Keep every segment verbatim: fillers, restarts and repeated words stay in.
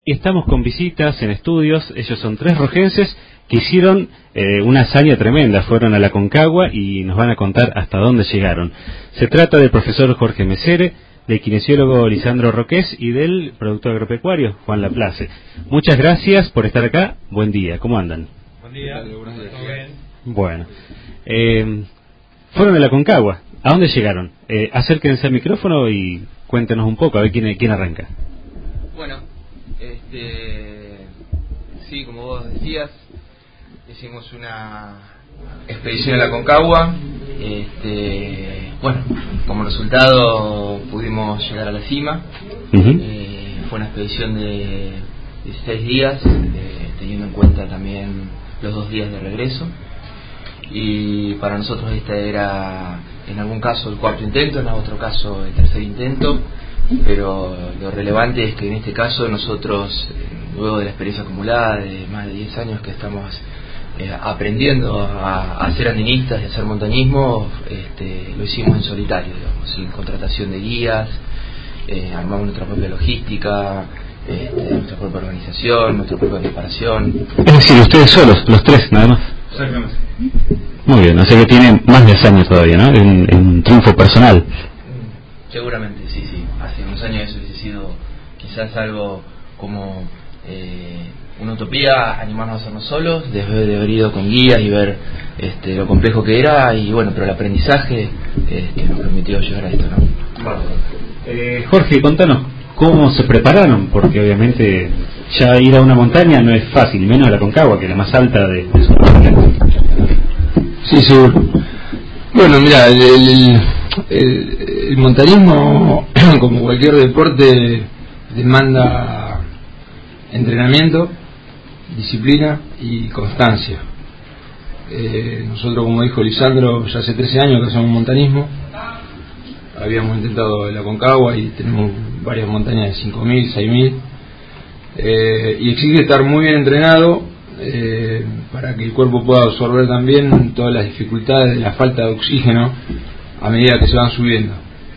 Y estamos con visitas en estudios. Ellos son tres rojenses que hicieron eh, una hazaña tremenda. Fueron a la Concagua y nos van a contar hasta dónde llegaron. Se trata del profesor Jorge Mesere, del kinesiólogo Lisandro Roqués y del productor agropecuario Juan Laplace. Muchas gracias por estar acá. Buen día. ¿Cómo andan? Buen día. Buenos días. ¿Todo bien? Bueno, eh, fueron a la Concagua. ¿A dónde llegaron? Eh, acérquense al micrófono y cuéntenos un poco, a ver quién, quién arranca. Bueno, este, sí, como vos decías, hicimos una expedición a la Concagua. Este, bueno, como resultado pudimos llegar a la cima. Uh-huh. Eh, fue una expedición de dieciséis días, eh, teniendo en cuenta también los dos días de regreso. Y para nosotros este era, en algún caso, el cuarto intento, en otro caso el tercer intento, pero lo relevante es que en este caso nosotros, luego de la experiencia acumulada de más de diez años que estamos eh, aprendiendo a, a ser andinistas y a hacer montañismo, este, lo hicimos en solitario, digamos, sin contratación de guías, eh, armamos nuestra propia logística, este, nuestra propia organización, nuestra propia preparación. Es decir, ustedes solos, los tres, nada más. Exactamente. Muy bien, o sea que tienen más de diez años todavía, ¿no? En, en triunfo personal. Seguramente, sí, sí. Hace unos años eso hubiese sido quizás algo como eh, una utopía, animarnos a hacernos solos, después de haber ido con guías y ver este, lo complejo que era, y bueno, pero el aprendizaje este, nos permitió llegar a esto, ¿no? Bueno, eh, Jorge, contanos cómo se prepararon, porque obviamente ya ir a una montaña no es fácil, menos a la Concagua, que es la más alta de, de Sudamérica. Sí, seguro. Bueno, mira, el, el, el, el montañismo, como cualquier deporte, demanda entrenamiento, disciplina y constancia. Eh, nosotros, como dijo Lisandro, ya hace trece años que hacemos montañismo. Habíamos intentado la Concagua y tenemos varias montañas de cinco mil, seis mil. Eh, y exige estar muy bien entrenado eh, para que el cuerpo pueda absorber también todas las dificultades de la falta de oxígeno a medida que se van subiendo.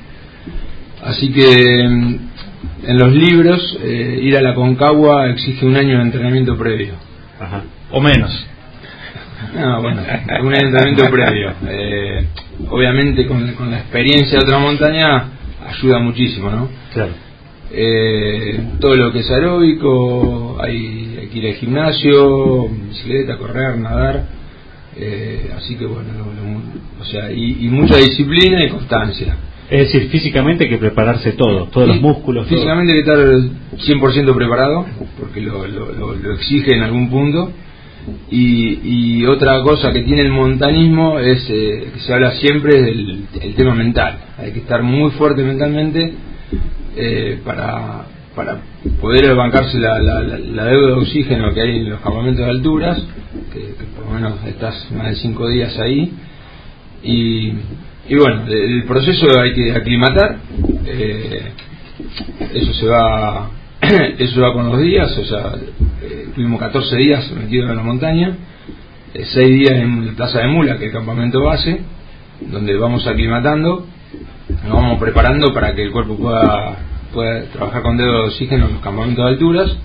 Así que en los libros eh, ir a la Concagua exige un año de entrenamiento previo. Ajá. O menos. No, bueno, un entrenamiento previo. Eh, obviamente con, con la experiencia de otra montaña ayuda muchísimo, ¿no? Claro. Eh, todo lo que es aeróbico, hay, hay que ir al gimnasio, bicicleta, correr, nadar, eh, así que bueno, lo, lo, o sea, y, y mucha disciplina y constancia. Es decir, físicamente hay que prepararse todo, todos los músculos. Físicamente hay que estar cien por ciento preparado, porque lo, lo, lo, lo exige en algún punto. Y, y otra cosa que tiene el montañismo es eh, que se habla siempre del el tema mental. Hay que estar muy fuerte mentalmente eh, para, para poder bancarse la, la, la, la deuda de oxígeno que hay en los campamentos de alturas, que, que por lo menos estás más de cinco días ahí. Y, y bueno, el proceso hay que aclimatar, eh, eso se va eso va con los días, o sea, eh, tuvimos catorce días metidos en la montaña, eh, seis días en la Plaza de Mula, que es el campamento base, donde vamos aclimatando, nos vamos preparando para que el cuerpo pueda, pueda trabajar con dedo de oxígeno en los campamentos de alturas.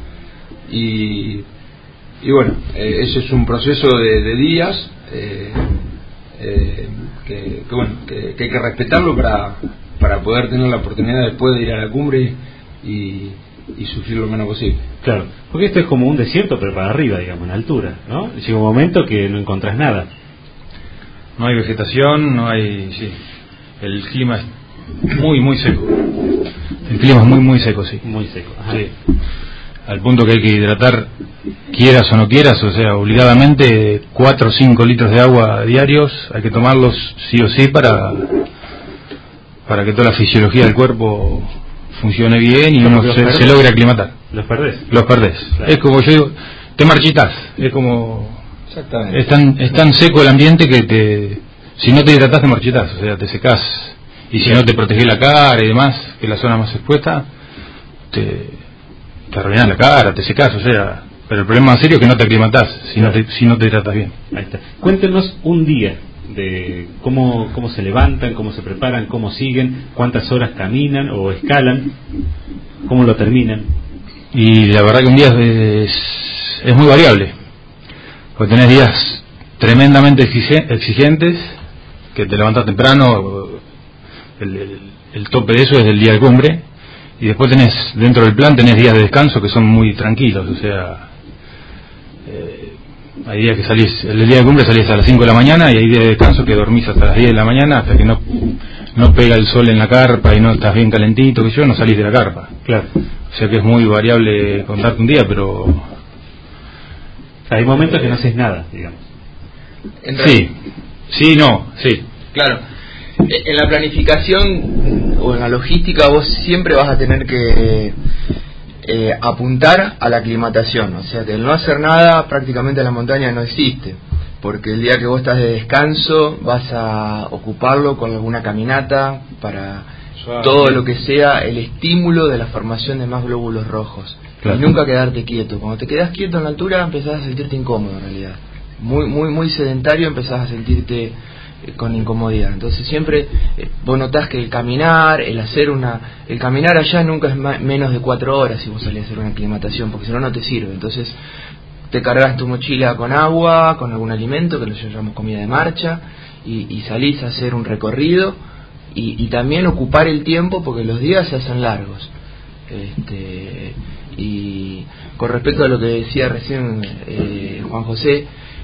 Y, y bueno, eh, ese es un proceso de, de días eh, eh, que, que bueno que, que hay que respetarlo para, para poder tener la oportunidad después de ir a la cumbre y y sufrir lo menos posible. Claro, porque esto es como un desierto pero para arriba, digamos, en altura, ¿no? Llega un momento que no encontrás nada. No hay vegetación, no hay... sí, el clima es muy, muy seco. El clima es muy, muy seco, sí. Muy seco. Ajá. Sí. Al punto que hay que hidratar, quieras o no quieras, o sea, obligadamente cuatro o cinco litros de agua diarios, hay que tomarlos sí o sí para, para que toda la fisiología del cuerpo funcione bien y uno se, se logre aclimatar. ¿Los perdés? Los perdés. Claro. Es como yo digo, te marchitas. Es como... Exactamente. Es tan, es tan seco el ambiente que te... Si no te hidratás te marchitas, o sea, te secás. Y si no te protegés la cara y demás, que es la zona más expuesta, te, te arruinás la cara, te secás, o sea... Pero el problema más serio es que no te aclimatás si, claro. no, te, si no te hidratas bien. Ahí está. Cuéntenos un día de cómo cómo se levantan, cómo se preparan, cómo siguen, cuántas horas caminan o escalan, cómo lo terminan. y la verdad que un día es, es muy variable, porque tenés días tremendamente exigentes, que te levantas temprano, el, el, el tope de eso es el día de cumbre, y después tenés, dentro del plan, tenés días de descanso que son muy tranquilos, o sea, eh, hay días que salís, el día de cumbre salís a las cinco de la mañana, y hay días de descanso que dormís hasta las diez de la mañana, hasta que no, no pega el sol en la carpa y no estás bien calentito, que yo, no salís de la carpa. Claro. O sea que es muy variable contarte un día, pero... Hay momentos que no haces nada, digamos. Sí, sí, no, sí. Claro. En la planificación o en la logística vos siempre vas a tener que eh, apuntar a la aclimatación, o sea que el no hacer nada prácticamente en la montaña no existe, porque el día que vos estás de descanso vas a ocuparlo con alguna caminata para Suave. Todo lo que sea el estímulo de la formación de más glóbulos rojos. Claro. Y nunca quedarte quieto. Cuando te quedas quieto en la altura empezás a sentirte incómodo en realidad. Muy muy muy sedentario empezás a sentirte eh, con incomodidad. Entonces siempre eh, vos notás que el caminar, el hacer una... El caminar allá nunca es más, menos de cuatro horas si vos salís a hacer una aclimatación, porque si no, no te sirve. Entonces te cargas tu mochila con agua, con algún alimento, que lo llamamos comida de marcha, y, y salís a hacer un recorrido, y, y también ocupar el tiempo porque los días se hacen largos. Este... Y con respecto a lo que decía recién eh, Juan José,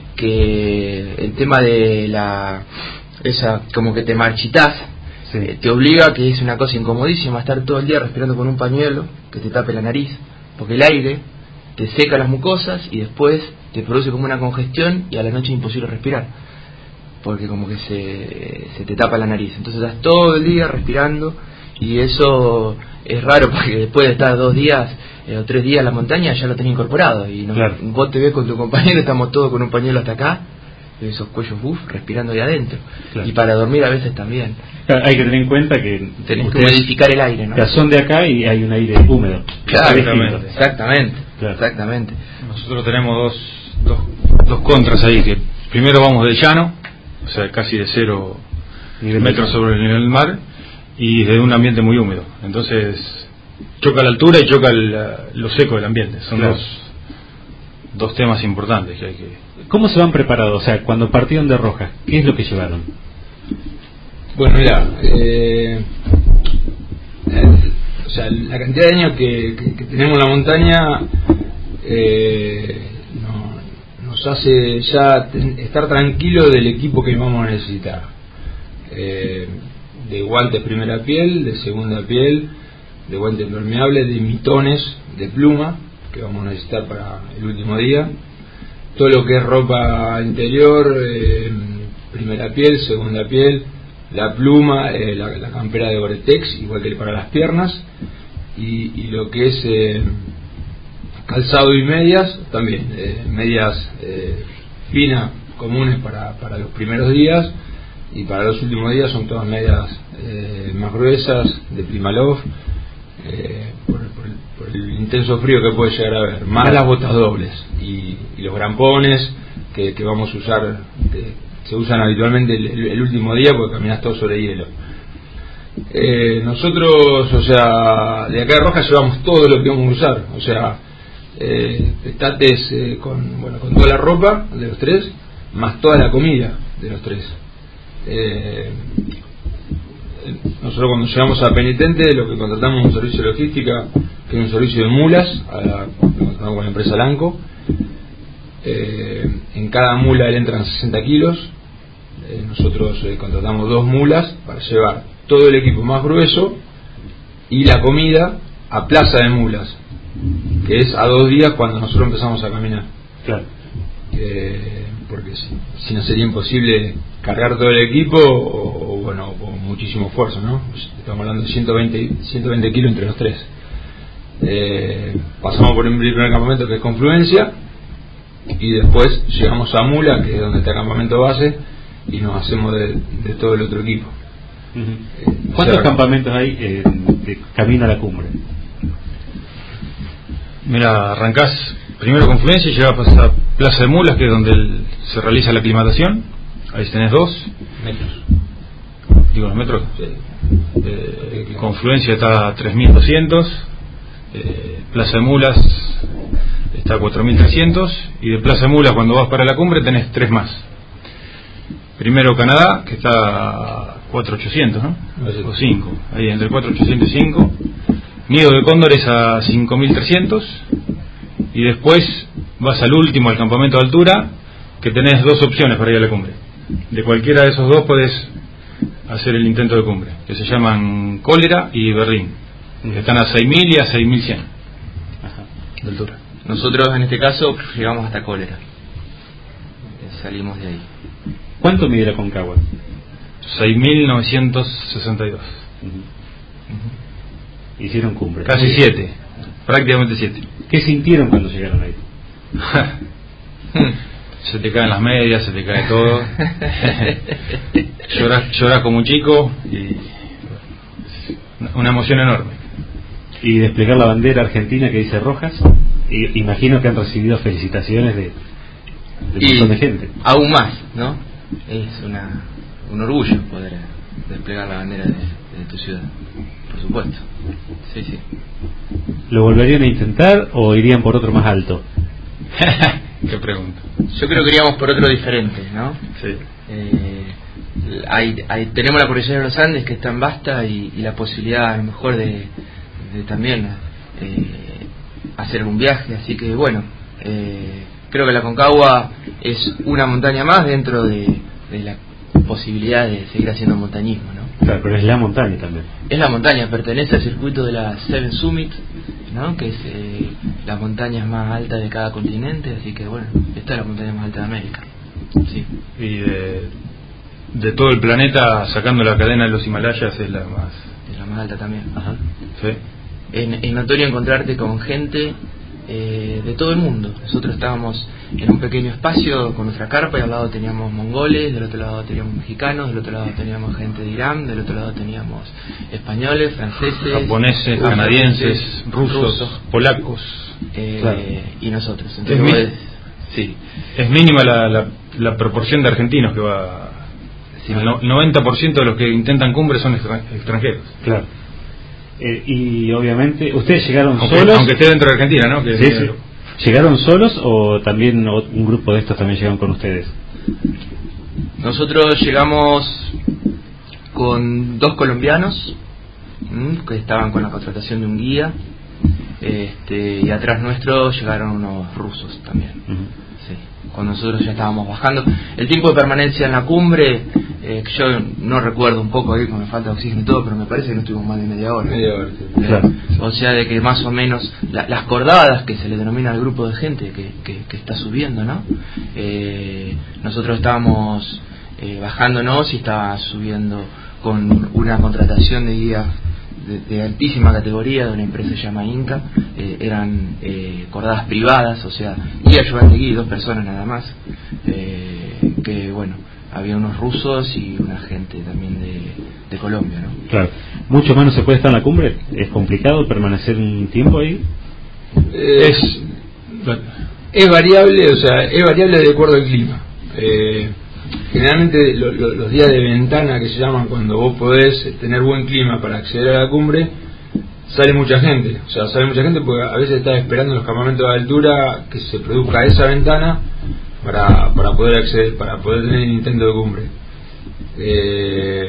que el tema de la esa como que te marchitás, sí. eh, te obliga, que es una cosa incomodísima, a estar todo el día respirando con un pañuelo que te tape la nariz, porque el aire te seca las mucosas y después te produce como una congestión y a la noche es imposible respirar, porque como que se, se te tapa la nariz. Entonces estás todo el día respirando y eso es raro, porque después de estar dos días eh, o tres días en la montaña ya lo tenés incorporado y no, claro. Vos te ves con tu compañero, estamos todos con un pañuelo hasta acá, esos cuellos buff, respirando ahí adentro, claro. Y para dormir a veces también. Claro, hay que tener en cuenta que tenés que modificar el aire, ¿no? Ya son de acá y hay un aire húmedo. Claro, exactamente, exactamente, claro. exactamente. Nosotros tenemos dos, dos, dos contras ahí, que primero vamos de llano, o sea casi de cero nivel metros sobre el nivel del mar, y de un ambiente muy húmedo, entonces choca la altura y choca el, lo seco del ambiente. Son claro. dos, dos temas importantes que hay que... ¿Cómo se van preparados? O sea, cuando partieron de Rojas, ¿qué es lo que llevaron? Bueno, mira, eh, eh, o sea, la cantidad de años que, que, que tenemos en la montaña eh, no, nos hace ya ten, estar tranquilos del equipo que vamos a necesitar. Eh, de guantes primera piel, de segunda piel, de guantes impermeables, de mitones, de pluma, que vamos a necesitar para el último día. Todo lo que es ropa interior, eh, primera piel, segunda piel, la pluma, eh, la, la campera de Gore-Tex, igual que para las piernas, y, y lo que es eh, calzado y medias, también, eh, medias eh, finas, comunes para, para los primeros días, y para los últimos días son todas medias eh, más gruesas, de Primaloft, eh, por, por, el, por el intenso frío que puede llegar a haber, más las botas dobles y, y los grampones que, que vamos a usar, que se usan habitualmente el, el, el último día porque caminas todo sobre hielo. Eh, nosotros, o sea, de acá de Rojas llevamos todo lo que vamos a usar, o sea, eh, estates eh, con, bueno, con toda la ropa de los tres, más toda la comida de los tres. Eh, nosotros cuando llegamos a Penitente lo que contratamos es un servicio de logística, que es un servicio de mulas, a la, lo contratamos con la empresa Lanco. Eh, en cada mula le entran sesenta kilos. Eh, nosotros eh, contratamos dos mulas para llevar todo el equipo más grueso y la comida a Plaza de Mulas, que es a dos días cuando nosotros empezamos a caminar. Claro. Eh, porque si, si no sería imposible cargar todo el equipo o, o bueno, con muchísimo esfuerzo, ¿no? Estamos hablando de ciento veinte kilos entre los tres. Eh, pasamos por un primer campamento que es Confluencia y después llegamos a Mula, que es donde está el campamento base, y nos hacemos de, de todo el otro equipo. Uh-huh. eh, ¿Cuántos o sea, campamentos hay eh, de camino a la cumbre? Mira, arrancás primero Confluencia y llegas a Plaza de Mulas, que es donde el, se realiza la aclimatación. Ahí tenés dos metros. Digo, los metros. Sí. Eh, Confluencia está a tres mil doscientos eh, Plaza de Mulas está a cuatro mil trescientos, y de Plaza de Mulas, cuando vas para la cumbre, tenés tres más. Primero Canadá, que está a cuatro mil ochocientos, ¿no? O cinco, ahí entre cuatro mil ochocientos y cinco. Nido de Cóndores a cinco mil trescientos, y después vas al último, al campamento de altura, que tenés dos opciones para ir a la cumbre. De cualquiera de esos dos podés hacer el intento de cumbre, que se llaman Cólera y Berrín, que están a seis mil y a seis mil cien de altura. Nosotros en este caso llegamos hasta Cólera, salimos de ahí. ¿Cuánto mide la Aconcagua? seis mil novecientos sesenta y dos. Uh-huh. Uh-huh. Hicieron cumbre. Casi siete, prácticamente siete. ¿Qué sintieron cuando llegaron ahí? Se te caen las medias, se te cae todo. lloras, lloras como un chico y una emoción enorme. Y desplegar la bandera argentina que dice Rojas, y imagino que han recibido felicitaciones de, de un y montón de gente. Aún más, ¿no? Es una, un orgullo poder desplegar la bandera de, de tu ciudad, por supuesto. Sí, sí. ¿Lo volverían a intentar o irían por otro más alto? Qué pregunta. Yo creo que iríamos por otro diferente, ¿no? Sí. Eh, hay, hay, tenemos la cordillera de los Andes, que está en vasta, y, y la posibilidad a lo mejor de, de también eh, hacer un viaje, así que bueno, eh, creo que la Aconcagua es una montaña más dentro de, de la posibilidad de seguir haciendo montañismo, ¿no? Claro, pero es la montaña también. Es la montaña, pertenece al circuito de la Seven Summit, ¿no? Que es eh, las montañas más altas de cada continente, así que bueno, esta es la montaña más alta de América. Sí. Y de, de todo el planeta, sacando la cadena de los Himalayas, es la más... Es la más alta también. Ajá. Sí. Es, es notorio encontrarte con gente eh, de todo el mundo. Nosotros estábamos en un pequeño espacio con nuestra carpa, y al lado teníamos mongoles, del otro lado teníamos mexicanos, del otro lado teníamos gente de Irán, del otro lado teníamos españoles, franceses, japoneses, canadienses, rusos, rusos, polacos, eh, claro. Y nosotros. Entonces, es, pues, sí. es mínima la, la, la proporción de argentinos que va. Sí, el no, noventa por ciento de los que intentan cumbre son extranjeros. Claro. Eh, y obviamente, ¿ustedes llegaron aunque, solos? Aunque esté dentro de Argentina, ¿no? Que sí, sí. ¿Llegaron solos o también un grupo de estos también llegaron con ustedes? Nosotros llegamos con dos colombianos ¿m? que estaban con la contratación de un guía, este, y atrás nuestro llegaron unos rusos también. Uh-huh. Sí. Cuando nosotros ya estábamos bajando, el tiempo de permanencia en la cumbre, eh, que yo no recuerdo un poco ahí, con me falta oxígeno y todo, pero me parece que no estuvimos más de media hora. Media hora, sí. eh, claro. O sea, de que más o menos la, las cordadas que se le denomina al grupo de gente que, que, que está subiendo, ¿no? Eh, nosotros estábamos eh, bajándonos y estaba subiendo con una contratación de guías de, de altísima categoría de una empresa que se llama Inca. Eh, eran eh, cordadas privadas, o sea, guía, ayudante guía, dos personas nada más, eh, que bueno, había unos rusos y una gente también de, de Colombia, ¿no? Claro. ¿Mucho más no se puede estar en la cumbre? ¿Es complicado permanecer un tiempo ahí? Eh, es es variable, o sea, es variable de acuerdo al clima. Eh, generalmente lo, lo, los días de ventana, que se llaman, cuando vos podés tener buen clima para acceder a la cumbre, sale mucha gente. O sea, sale mucha gente porque a veces estás esperando en los campamentos de altura que se produzca esa ventana para para poder acceder, para poder tener el intento de cumbre. Eh,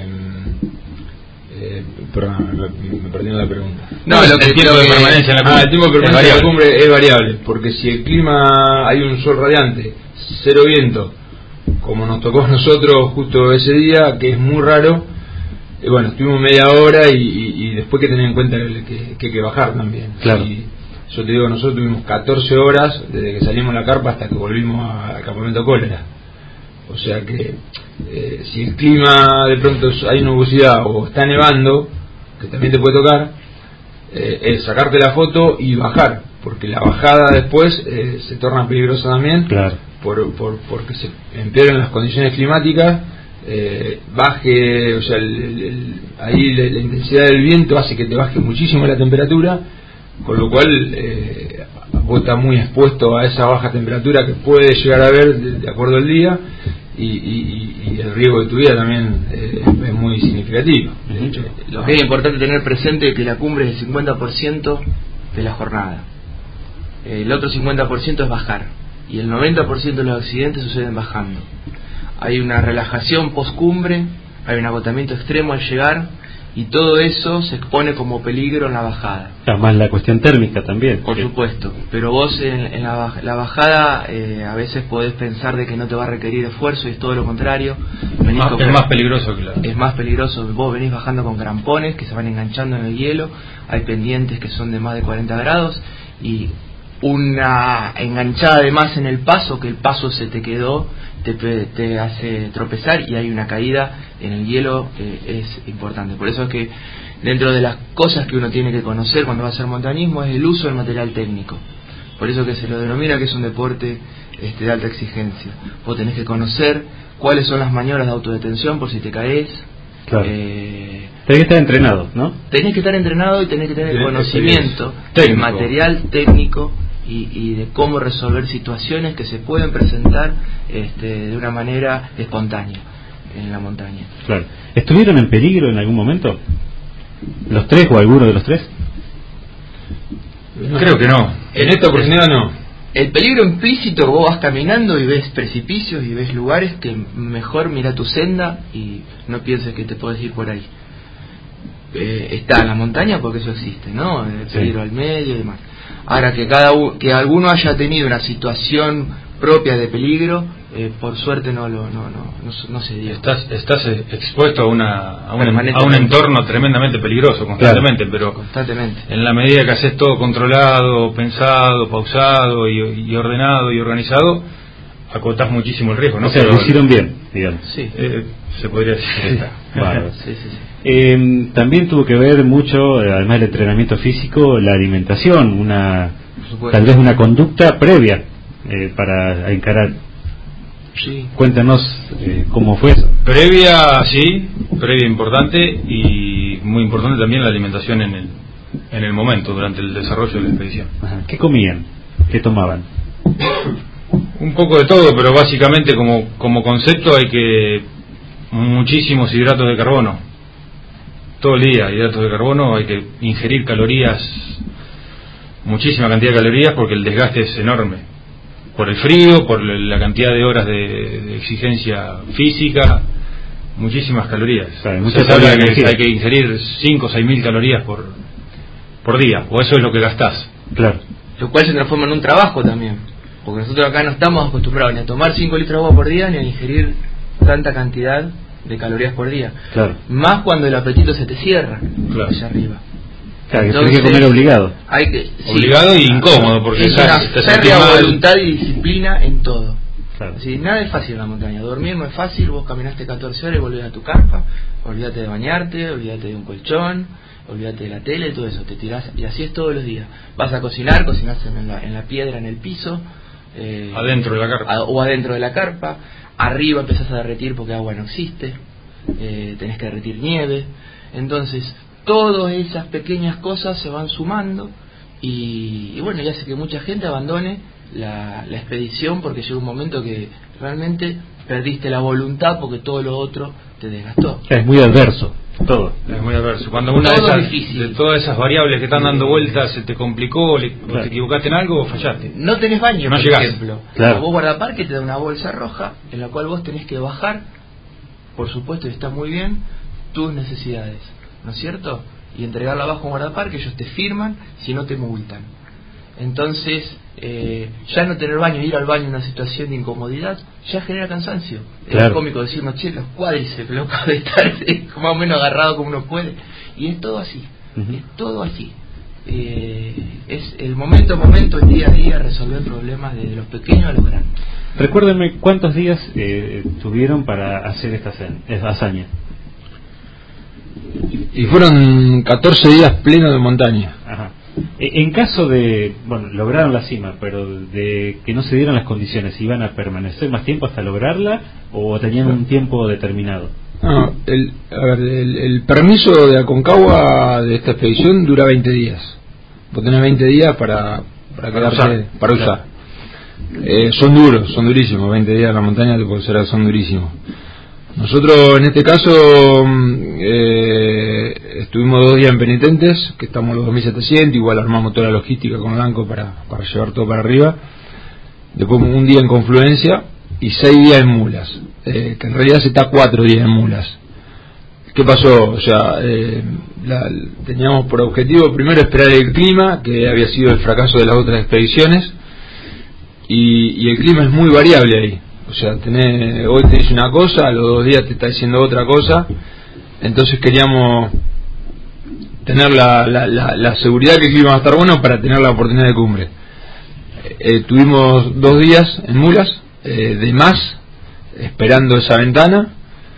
eh, perdón, me, me perdí en la pregunta. No, lo que el tiempo de permanencia en la cumbre. Ah, el tiempo de permanencia en la cumbre es variable, porque si el clima, hay un sol radiante, cero viento, como nos tocó a nosotros justo ese día, que es muy raro, eh, bueno, estuvimos media hora y, y, y después que tener en cuenta que, que, que hay que bajar también. Claro. Y yo te digo, nosotros tuvimos catorce horas desde que salimos de la carpa hasta que volvimos al campamento Cólera. O sea que eh, si el clima de pronto hay nubosidad o está nevando, que también te puede tocar, eh, es sacarte la foto y bajar, porque la bajada después eh, se torna peligrosa también. Claro. Por, por, porque se empeoran las condiciones climáticas, eh, baje, o sea, el, el, el, ahí la, la intensidad del viento hace que te baje muchísimo la temperatura, con lo cual eh, vos estás muy expuesto a esa baja temperatura que puede llegar a haber de, de acuerdo al día, y, y, y el riesgo de tu vida también eh, es muy significativo. De hecho, lo que es importante tener presente es que la cumbre es el cincuenta por ciento de la jornada. El otro cincuenta por ciento es bajar, y el noventa por ciento de los accidentes suceden bajando. Hay una relajación post-cumbre, hay un agotamiento extremo al llegar, y todo eso se expone como peligro en la bajada. Además la cuestión térmica también. Por supuesto, pero vos en, en la, baj la bajada eh, a veces podés pensar de que no te va a requerir esfuerzo, y es todo lo contrario. Venís más, con, es más peligroso, claro. Es más peligroso, vos venís bajando con crampones que se van enganchando en el hielo, hay pendientes que son de más de cuarenta grados, y una enganchada de más en el paso, que el paso se te quedó, te, te hace tropezar, y hay una caída en el hielo, eh, es importante. Por eso es que dentro de las cosas que uno tiene que conocer cuando va a hacer montañismo es el uso del material técnico. Por eso que se lo denomina que es un deporte este, de alta exigencia. Vos tenés que conocer cuáles son las maniobras de autodetención por si te caes. Claro. Eh, tenés que estar entrenado, ¿no? Tenés que estar entrenado y tenés que tener el conocimiento del material técnico y, y de cómo resolver situaciones que se pueden presentar este, de una manera espontánea en la montaña. Claro. ¿Estuvieron en peligro en algún momento? ¿Los tres o alguno de los tres? No, creo que no. En esta oportunidad no. El peligro implícito, vos vas caminando y ves precipicios y ves lugares que mejor mira tu senda y no pienses que te podés ir por ahí. Eh, está en la montaña porque eso existe, ¿no? El peligro sí. al medio y demás. Ahora que cada que alguno haya tenido una situación propia de peligro, eh, por suerte no lo no no no, no se dio. Estás estás expuesto a una a un, a un entorno tremendamente peligroso constantemente, claro. pero constantemente. En la medida que haces todo controlado, pensado, pausado y, y ordenado y organizado, acotás muchísimo el riesgo, ¿no? O sea, lo hicieron bien, digamos. Sí. Eh, se podría decir. Vale. sí, sí, sí. Eh, también tuvo que ver mucho, además del entrenamiento físico, la alimentación, una tal vez una conducta previa eh, para encarar. Sí. Cuéntanos eh, cómo fue eso. Previa, sí, previa importante, y muy importante también la alimentación en el en el momento, durante el desarrollo de la expedición. Ajá. ¿Qué comían? ¿Qué tomaban? Un poco de todo, pero básicamente como como concepto hay que muchísimos hidratos de carbono. Todo el día hidratos de carbono, hay que ingerir calorías, muchísima cantidad de calorías, porque el desgaste es enorme. Por el frío, por la cantidad de horas de, de exigencia física, muchísimas calorías. Claro, muchas se habla que hay que ingerir cinco o seis mil calorías por, por día, o eso es lo que gastás. Claro. Lo cual se transforma en un trabajo también, porque nosotros acá no estamos acostumbrados ni a tomar cinco litros de agua por día, ni a ingerir tanta cantidad de calorías por día. Claro. Más cuando el apetito se te cierra, claro. allá arriba. Claro, que tenés que comer obligado. Hay que, sí, obligado y incómodo, porque es una férrea voluntad y disciplina en todo. Claro. Así, nada es fácil en la montaña. Dormir no es fácil, vos caminaste catorce horas y volvés a tu carpa, olvídate de bañarte, olvídate de un colchón, olvídate de la tele, todo eso, te tirás, y así es todos los días. Vas a cocinar, cocinás en la, en la piedra, en el piso, eh, adentro de la carpa. A, o adentro de la carpa, arriba empezás a derretir porque agua no existe, eh, tenés que derretir nieve, entonces todas esas pequeñas cosas se van sumando y, y bueno, y hace que mucha gente abandone la, la expedición, porque llega un momento que realmente perdiste la voluntad porque todo lo otro te desgastó. Es muy adverso, todo. Es muy adverso. Cuando una de, esas, de todas esas variables que están dando vueltas se te complicó, le, claro. te equivocaste en algo, fallaste. No tenés baño, no por llegás. ejemplo. Claro. Vos guardaparque te da una bolsa roja en la cual vos tenés que bajar, por supuesto, y está muy bien, tus necesidades, ¿no es cierto? Y entregarla abajo en guardaparque, ellos te firman, si no te multan. Entonces, eh, ya no tener baño, ir al baño en una situación de incomodidad, ya genera cansancio. Claro. Es cómico decirnos, che, los cuádriceps, loco, de estar más o menos agarrado como uno puede. Y es todo así, uh-huh. es todo así. Eh, es el momento a momento, el día a día, resolver problemas desde los pequeños a los grandes. Recuérdenme cuántos días eh, tuvieron para hacer esta hazaña. Y fueron catorce días plenos de montaña. Ajá. En caso de, bueno, lograron la cima, pero de que no se dieran las condiciones, ¿iban a permanecer más tiempo hasta lograrla o tenían un tiempo determinado? No, el, a ver, el, el permiso de Aconcagua de esta expedición dura veinte días. Vos tenés veinte días para para, para quedarte, usar. Para usar. Eh, son duros, son durísimos. veinte días en la montaña, te puedo decir, son durísimos. Nosotros en este caso eh, estuvimos dos días en Penitentes, que estamos los dos mil setecientos, igual armamos toda la logística con Blanco para, para llevar todo para arriba. Después un día en Confluencia y seis días en Mulas, eh, que en realidad se está cuatro días en Mulas. ¿Qué pasó? O sea, eh, la, teníamos por objetivo primero esperar el clima, que había sido el fracaso de las otras expediciones, y, y el clima es muy variable ahí. O sea, tenés, hoy te dice una cosa, a los dos días te está diciendo otra cosa. Entonces queríamos tener la, la, la, la seguridad que el clima va a estar bueno para tener la oportunidad de cumbre. Eh, tuvimos dos días en Mulas, eh, de más, esperando esa ventana.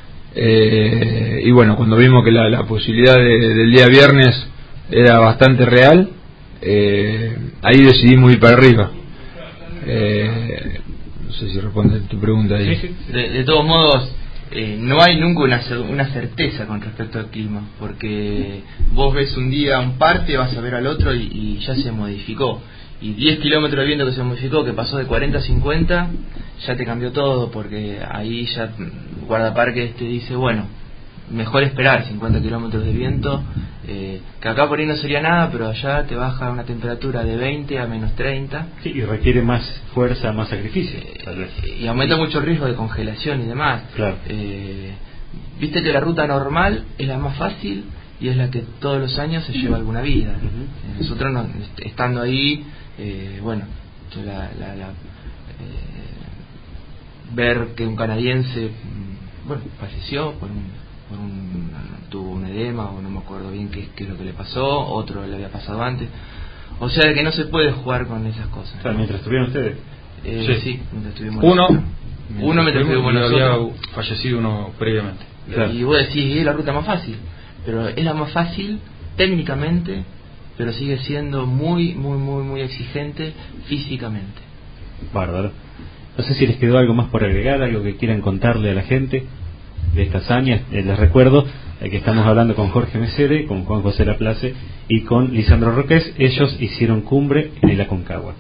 Eh, y bueno, cuando vimos que la, la posibilidad de, del día viernes era bastante real, eh, ahí decidimos ir para arriba. Eh, no sé si responde tu pregunta ahí. Sí, sí. De, de todos modos, eh, no hay nunca una, una certeza con respecto al clima, porque vos ves un día un parte, vas a ver al otro y, y ya se modificó. Y diez kilómetros de viento que se modificó, que pasó de cuarenta a cincuenta, ya te cambió todo, porque ahí ya guardaparques te dice, bueno, mejor esperar cincuenta kilómetros de viento, eh, que acá por ahí no sería nada, pero allá te baja una temperatura de veinte a menos treinta. Sí, y requiere más fuerza, más sacrificio, tal vez. Y aumenta mucho el riesgo de congelación y demás. Claro. Eh, Viste que la ruta normal es la más fácil y es la que todos los años se lleva alguna vida. Uh-huh. Nosotros no, estando ahí, eh, bueno, la, la, la, eh, ver que un canadiense, bueno, falleció por un, por un, tuvo un edema o no me acuerdo bien qué, qué es lo que le pasó, otro le había pasado antes. O sea que no se puede jugar con esas cosas. O sea, mientras estuvieron ustedes. Eh, sí. sí, mientras estuvimos uno nosotros. Uno mientras estuvimos nosotros. Había fallecido uno previamente. Claro. Y vos decís, es la ruta más fácil, pero es la más fácil técnicamente, pero sigue siendo muy, muy, muy, muy exigente físicamente. Bárbaro. No sé si les quedó algo más por agregar, algo que quieran contarle a la gente de esta hazaña. Eh, les recuerdo eh, que estamos hablando con Jorge Mesere, con Juan José Laplace y con Lisandro Roques. Ellos hicieron cumbre en el Aconcagua.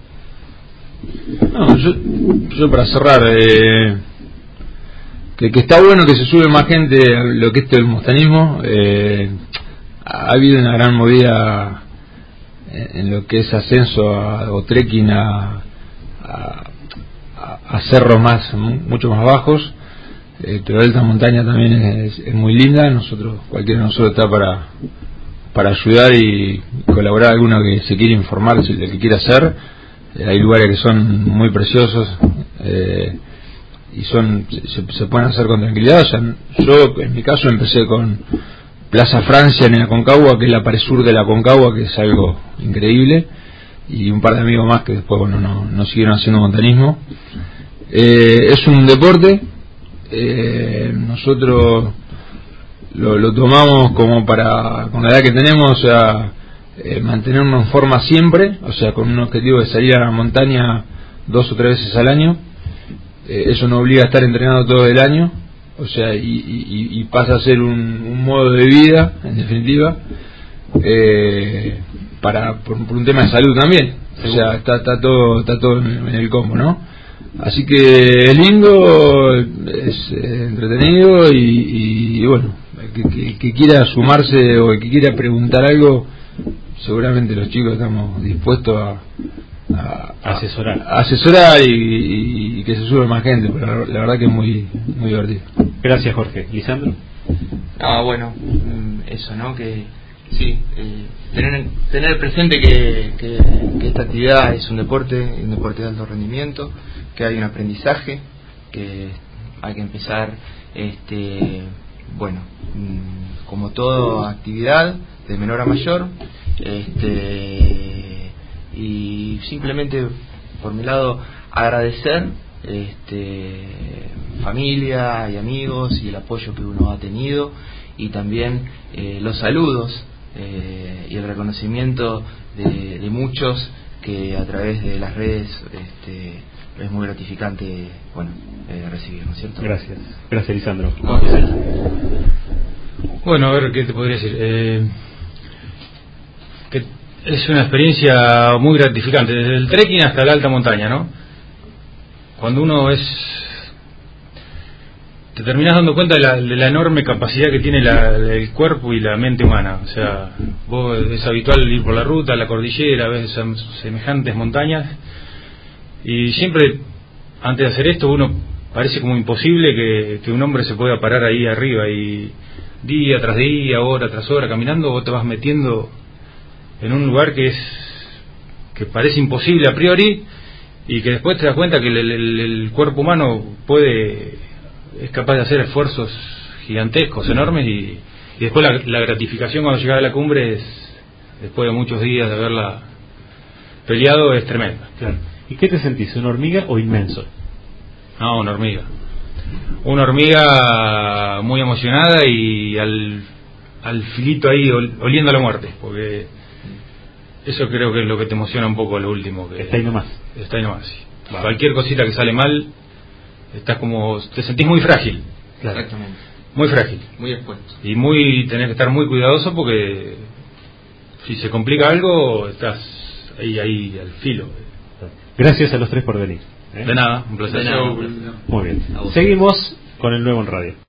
No, yo, yo para cerrar, eh, que, que está bueno que se sube más gente a lo que es el montañismo. Eh, ha habido una gran movida en, en lo que es ascenso a, o trekking a, a, a cerros más mucho más bajos, eh, pero alta montaña también es, es muy linda. Nosotros, cualquiera de nosotros está para para ayudar y colaborar. Alguno que se quiere informar, si el que quiera hacer. Eh, hay lugares que son muy preciosos, eh, y son se, se pueden hacer con tranquilidad. O sea, yo en mi caso empecé con Plaza Francia en el Aconcagua, que es la pared sur de la Aconcagua, que es algo increíble, y un par de amigos más que después, bueno, no, no siguieron haciendo montañismo. Eh, es un deporte, eh, nosotros lo, lo tomamos como para, con la edad que tenemos, o sea, eh, mantenernos en forma siempre, o sea, con un objetivo de salir a la montaña dos o tres veces al año. Eh, eso nos obliga a estar entrenando todo el año, o sea, y, y, y pasa a ser un, un modo de vida, en definitiva, eh, para por, por un tema de salud también. O sea, está, está todo está todo en, en el combo, ¿no? Así que es lindo, es eh, entretenido, y, y bueno, que, que, que quiera sumarse o que quiera preguntar algo, seguramente los chicos estamos dispuestos a, a, a asesorar, a asesorar y, y, y que se sube más gente, pero la, la verdad que es muy muy divertido. Gracias, Jorge. Lisandro. Ah, bueno, eso, ¿no? Que sí, eh, tener tener presente que, que, que esta actividad es un deporte, un deporte de alto rendimiento, que hay un aprendizaje, que hay que empezar, este, bueno, como toda actividad, de menor a mayor, este, y simplemente por mi lado agradecer, este, familia y amigos y el apoyo que uno ha tenido, y también eh, los saludos eh, y el reconocimiento de, de muchos que a través de las redes, este, es muy gratificante, bueno, eh, recibir, ¿no es cierto? Gracias. Gracias, Lisandro. No, pues, bueno, a ver, ¿qué te podría decir? Eh, que es una experiencia muy gratificante, desde el trekking hasta la alta montaña, ¿no? Cuando uno es te terminás dando cuenta de la, de la enorme capacidad que tiene la, el cuerpo y la mente humana. O sea, vos es habitual ir por la ruta, la cordillera, ves semejantes montañas, y siempre antes de hacer esto uno parece como imposible que, que un hombre se pueda parar ahí arriba, y día tras día, hora tras hora caminando, vos te vas metiendo en un lugar que es que parece imposible a priori, y que después te das cuenta que el, el, el cuerpo humano puede es capaz de hacer esfuerzos gigantescos, enormes, y, y después la, la gratificación cuando llegas a la cumbre es, después de muchos días de haberla peleado, es tremenda. Claro. ¿Y qué te sentís, una hormiga o inmenso? No, una hormiga. Una hormiga muy emocionada y al, al filito ahí ol, oliendo a la muerte, porque eso creo que es lo que te emociona un poco lo último. Que está ahí nomás. Está ahí nomás, sí. Vale. Cualquier cosita que sale mal, estás como, te sentís muy frágil. Claro. Exactamente. Muy frágil. Muy expuesto. Y muy, tenés que estar muy cuidadoso porque si se complica algo, estás ahí, ahí al filo. Gracias a los tres por venir. ¿Eh? De nada, un placer. De nada. Muy bien. Seguimos con el Nuevo en Radio.